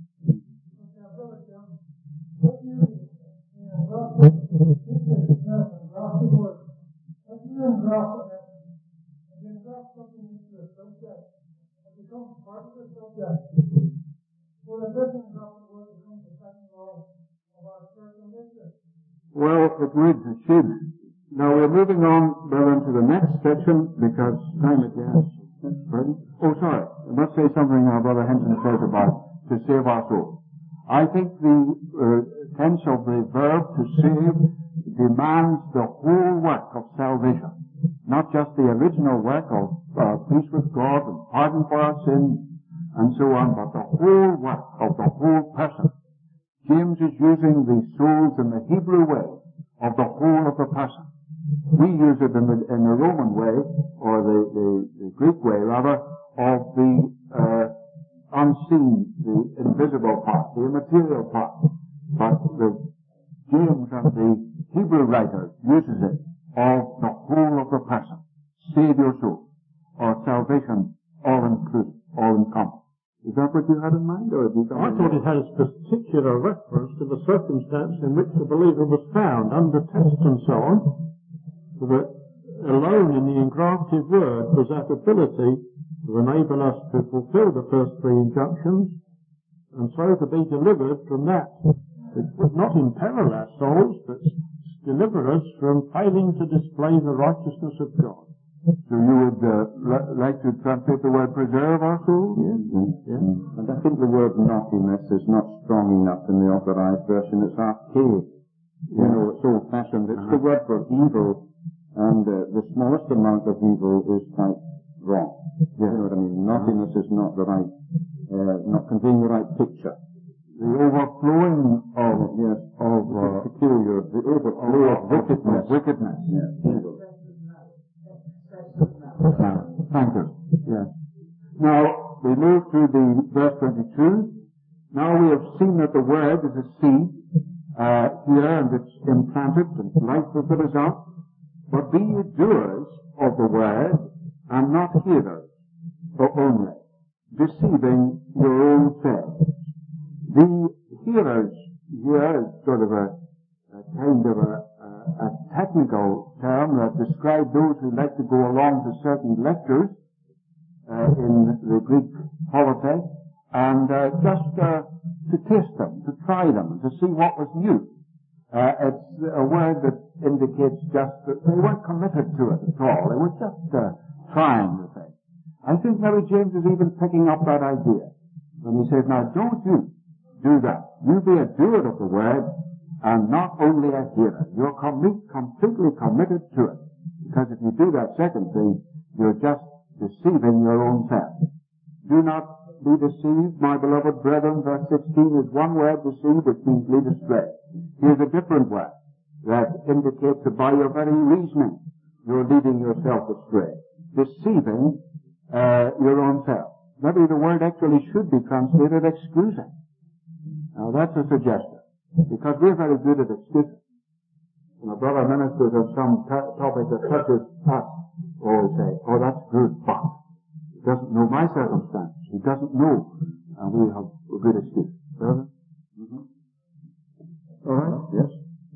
Well, it would, it should. Now we're moving on, brethren, to the next section because time is yes. Pardon? Oh, sorry. I must say something our brother Henson says about to save our souls. I think the uh, tense of the verb to save demands the whole work of salvation, not just the original work of uh, peace with God and pardon for our sins and so on, but the whole work of the whole person. James is using the souls in the Hebrew way of the whole of the person. We use it in the, in the Roman way, or the, the, the Greek way rather, of the uh, unseen, the invisible part, the immaterial part. But the James and the Hebrew writer uses it of the whole of the person. Save your soul, or salvation, all included, all encompassed. Is that what you had in mind, or have you got I thought it had a particular reference to the circumstance in which the believer was found, under test and so on, that alone in the engrafted word was that ability to enable us to fulfill the first three injunctions, and so to be delivered from that which would not imperil our souls, but deliver us from failing to display the righteousness of God. So you would uh, li- like to translate the word preserve our souls? Yes, yes, yes. And I think the word naughtiness is not strong enough in the authorized version. It's archaic. You know, it's old-fashioned. It's Uh-huh. the word for evil, and uh, the smallest amount of evil is quite wrong. You know what I mean? Naughtiness is not the right, uh, not conveying the right picture. The overflowing of, Yes, of, uh, peculiar, the overflow of wickedness. of wickedness. Yes, evil. Now, thank you. Yes. Now, we move to the verse twenty-two. Now we have seen that the word is a seed, uh, here, and it's implanted, and life is the result. But be ye doers of the word, and not hearers, but only, deceiving your own selves. The hearers here is sort of a, a kind of a, a, a technical term that describes those who like to go along to certain lectures uh, in the Greek polity, and uh, just uh, to taste them, to try them, to see what was new. Uh, it's a word that indicates just that they weren't committed to it at all. They were just uh, trying the thing. I think Mary James is even picking up that idea when he says, now don't you do that. You be a doer of the word, and not only a hearer. You're com- completely committed to it. Because if you do that second thing, you're just deceiving your own self. Do not be deceived, my beloved brethren. Verse sixteen is one word, deceive, which means lead astray. Here's a different word that indicates that by your very reasoning, you're leading yourself astray. Deceiving uh, your own self. Maybe the word actually should be translated excusing. Now that's a suggestion, because we're very good at excuses. When a brother ministers on some t- topic that touches us, always say, oh, that's good, but he doesn't know my circumstance. He doesn't know. And we have a good excuse. Brother? Mm-hmm. All right? Yes?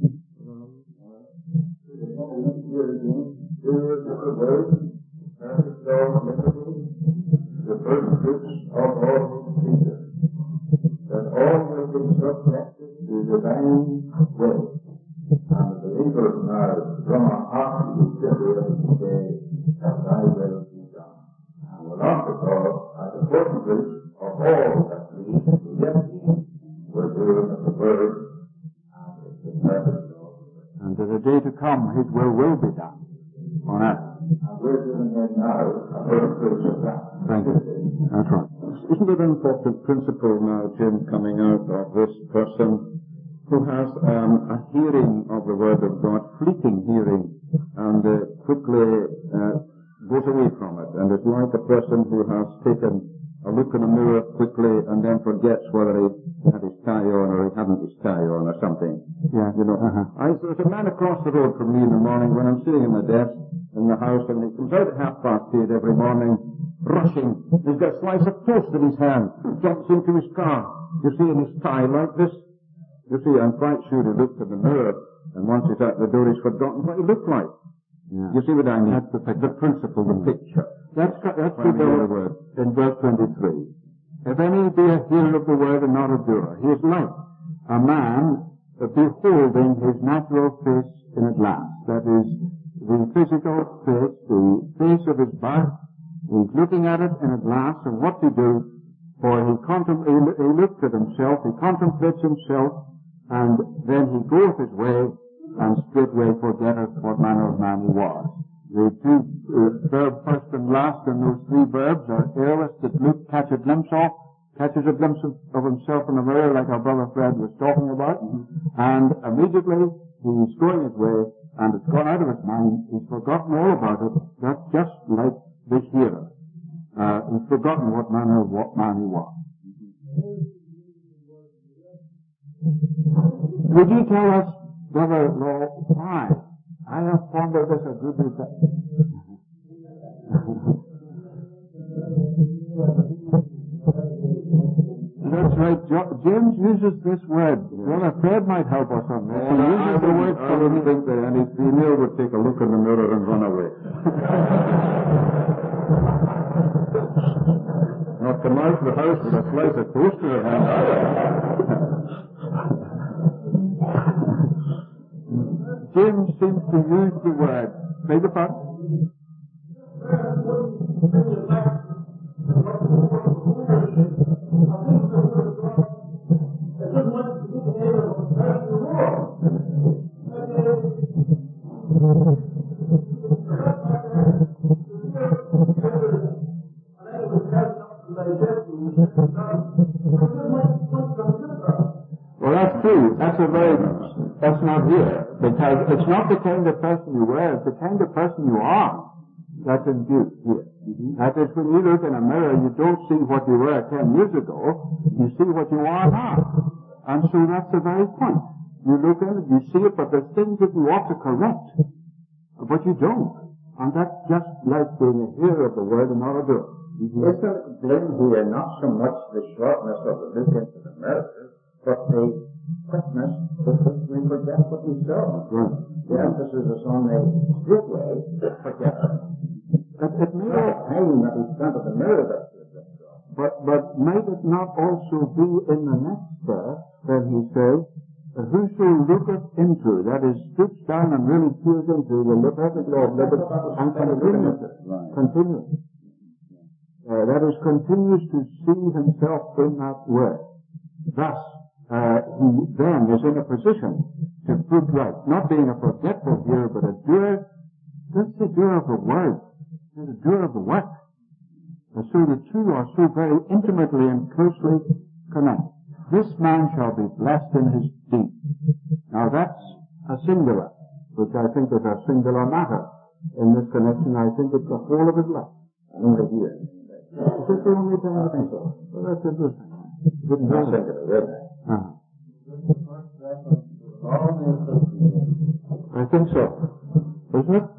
The first fruits of all his creatures, that all will be subjected to divine will. And the believers now, from our heart, we should be able to say, that thy will be done. And without the God, as the first fruits of all that we will yet be, were doing of the word, and it's the purpose of the word. And to the day to come, his will will be done on earth. And we're doing it now, a first fruits of that. Thank you. That's right. Isn't it an important principle now, Jim, coming out of this person who has um, a hearing of the Word of God, fleeting hearing, and uh, quickly uh, goes away from it, and is like a person who has taken a look in a mirror quickly and then forgets whether he had his tie on or he hadn't his tie on or something. Yeah. You know, Uh-huh. I, there's a man across the road from me in the morning when I'm sitting in my desk in the house, and he comes out at half past eight every morning, rushing. He's got a slice of toast in his hand, jumps into his car. You see, in his tie like this. You see, I'm quite sure he looked in the mirror, and once he's out the door, he's forgotten what he looked like. Yeah. You see what I mean? That's the picture. The principle, the picture. That's, that's Finally, the the word. in verse twenty-three. If any be a hearer of the word and not a doer, he is like a man beholding his natural face in a glass. That is, the physical face, the face of his birth. He's looking at it in a glass, and what's he do? For he, contem- he, he looks at himself, he contemplates himself, and then he goeth his way, and straightway forgetteth what manner of man he was. The two uh, verb first and last in those three verbs are aorist, that look, catch a glimpse of, catches a glimpse of, of himself in the mirror like our brother Fred was talking about, and immediately he's going his way, and it's gone out of his mind. He's forgotten all about it. That's just like this hearer. Uh, he's forgotten what manner of what man he was. Would you tell us, Brother Law, why I have pondered this a good deal? That's right. Jo- James uses this word. Brother Fred might help us on this. He uses the word. I wouldn't think that any female would take a look in the mirror and run away. Not come out of the house with a slice of toast in her hand either. James seems to use the word. Beg your pardon? Well, that's true. That's a very, that's not here. Because it's not the kind of person you were, it's the kind of person you are that's imbued here. Mm-hmm. That is, when you look in a mirror, you don't see what you were ten years ago, you see what you are now. And so that's the very point. You look in it, you see it, but there's things that you ought to correct, but you don't. And that's just like being a hearer of the word and not a doer. Mm-hmm. Isn't blame here not so much the shortness of the look into the mirror, but the quickness with which we forget what we saw? Right. The emphasis is on the straight way, forget it. It, it may not the time that we spent at the mirror that we but, but might it not also be in the next verse when he says, whoso looketh into, that is, stoops down and really peers into the perfect law of liberty and continues, continues. Uh, that is, continues to see himself in that word. Thus, uh, he then is in a position to put right, not being a forgetful hearer, but a doer. That's the doer of the word. He's a doer of the work. And so the two are so very intimately and closely connected. This man shall be blessed in his deed. Now that's a singular, which I think is a singular matter. In this connection, I think it's the whole of his life. Only here. Is this the only thing I think so? Well, that's interesting. Didn't know singular, did I? Uh-huh. I think so. Isn't it?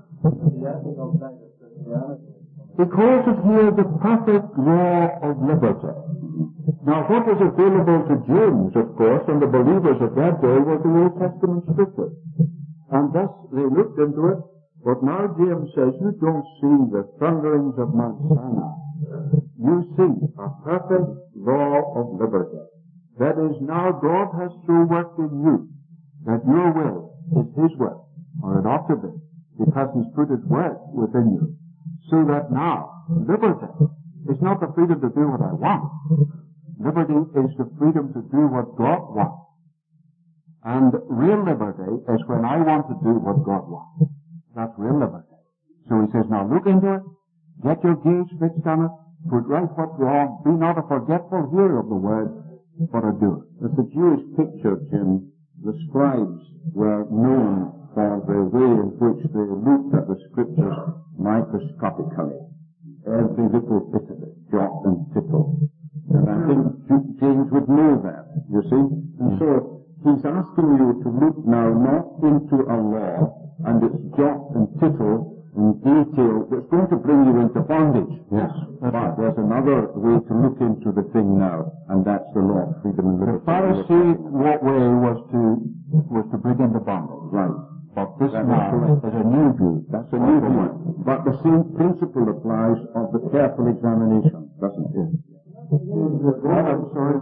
He calls it here the perfect law of liberty. Now, what was available to James, of course, and the believers of that day was the Old Testament Scriptures. And thus they looked into it, but now James says, you don't see the thunderings of Mount Sinai. You see a perfect law of liberty. That is, now God has so worked in you that your will is His will, or it ought to be, because He's put His word within you. So that now, liberty is not the freedom to do what I want. Liberty is the freedom to do what God wants. And real liberty is when I want to do what God wants. That's real liberty. So he says, now look into it, get your gaze fixed on it, put right what's wrong, be not a forgetful hearer of the word, but a doer. As the Jewish picture, Jim, the scribes were known for the way in which they looked at the scriptures microscopically. Every little bit of it, jot and tittle. And I think James would know that, you see. And so he's asking you to look now not into a law and its jot and tittle and detail that's going to bring you into bondage. Yes. But there's another way to look into the thing now, and that's the law of freedom and liberty. The Pharisee way was to was to bring in the bondage. Right. But this now is a new view. That's a new view. But the same principle applies of the careful examination, doesn't it? I'm sorry.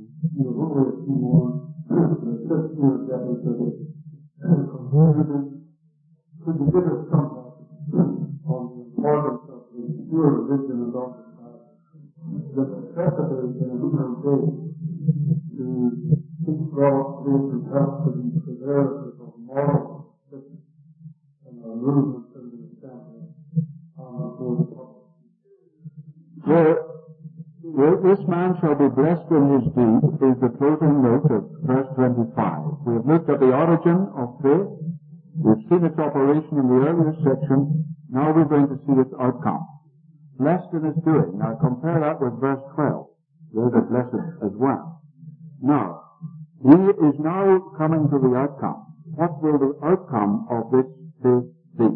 Could you give us some on the importance of the pure religion and of the necessity in a human day to seek God's grace and help to be preserved of moral and our movement and understanding on the whole. Well, we This man shall be blessed in his deed is the closing note of verse twenty-five. We have looked at the origin of faith. We've seen its operation in the earlier section. Now we're going to see its outcome. Blessed in his doing. Now compare that with verse twelve. There's a blessed as well. Now, he is now coming to the outcome. What will the outcome of this faith be?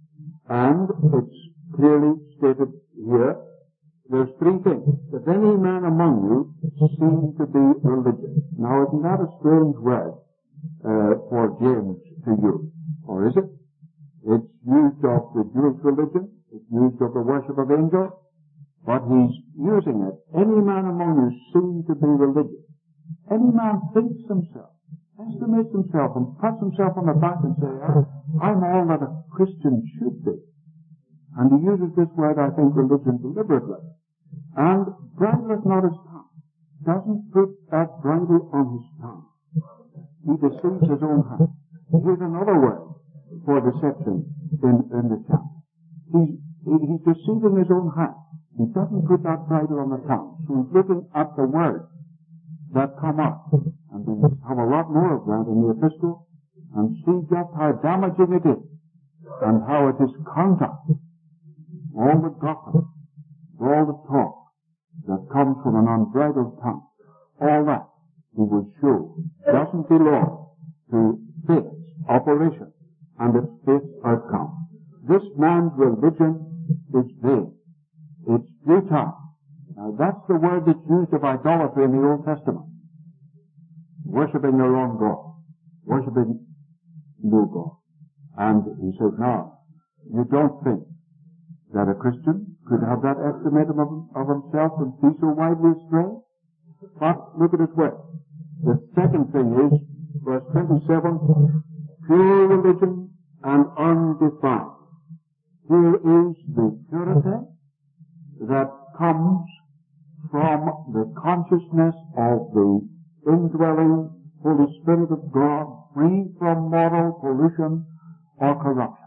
And it's clearly stated here. There's three things. If any man among you seem to be religious. Now, isn't that a strange word uh, for James to use? Or is it? It's used of the Jewish religion. It's used of the worship of angels. But he's using it. Any man among you seem to be religious. Any man thinks himself, estimates himself, and pats himself on the back and says, I'm all that a Christian should be. And he uses this word, I think, religion deliberately. And bridleth not his tongue. Doesn't put that bridle on his tongue. He deceives his own heart. Here's another word for deception in, in the chapter. He's, he, he's deceiving his own heart. He doesn't put that bridle on the tongue. So he's looking at the words that come up. And we have a lot more of that in the epistle. And see just how damaging it is. And how it is conduct. All the gossip, all the talk that comes from an unbridled tongue, all that he will show doesn't belong to faith's operation and its faith's outcome. This man's religion is vain. It's futile. Now that's the word that's used of idolatry in the Old Testament. Worshipping their own God. Worshipping no God. And he says, now, you don't think that a Christian could have that estimate of, of himself and be so widely astray? But look at it well. The second thing is, verse twenty-seven, pure religion and undefiled. Here is the purity that comes from the consciousness of the indwelling Holy Spirit of God, free from moral pollution or corruption.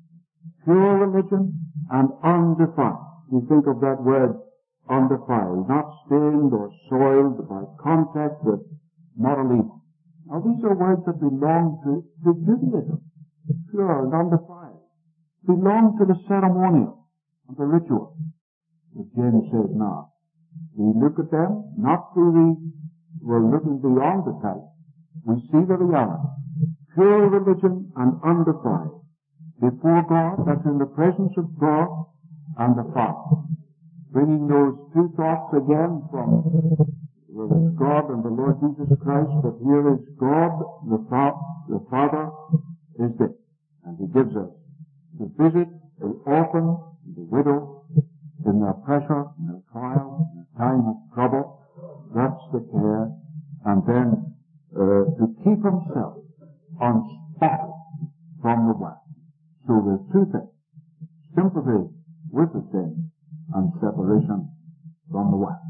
Pure religion and undefiled. You think of that word, undefiled, not stained or soiled by contact with moral evil. Now these are words that belong to, to Judaism. Pure and undefiled. Belong to the ceremonial and the ritual. But James says now, we look at them, not through the, we're looking beyond the type. We see the reality. Pure religion and undefiled. Before God, that's in the presence of God and the Father. Bringing those two thoughts again from, well, it's God and the Lord Jesus Christ, but here is God, the, fa- the Father, is this. And He gives us to visit the orphan, the widow, in their pressure, in their trial, in their time of trouble. That's the care. And then uh, to keep Himself unspotted from the world. So there's two things. Sympathy with the sin and separation from the world.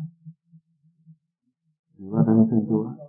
Do you have anything to add?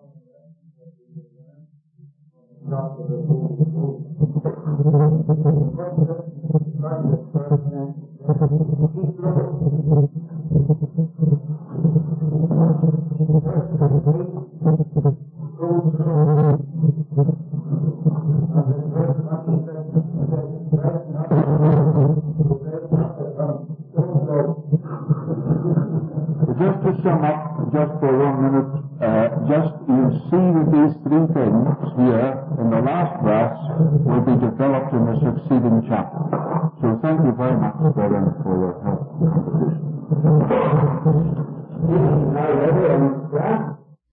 Just to sum up, just for one minute, uh, just you see that these three things here in the last verse will be developed in the succeeding chapter. So thank you very much, Brother, for your help.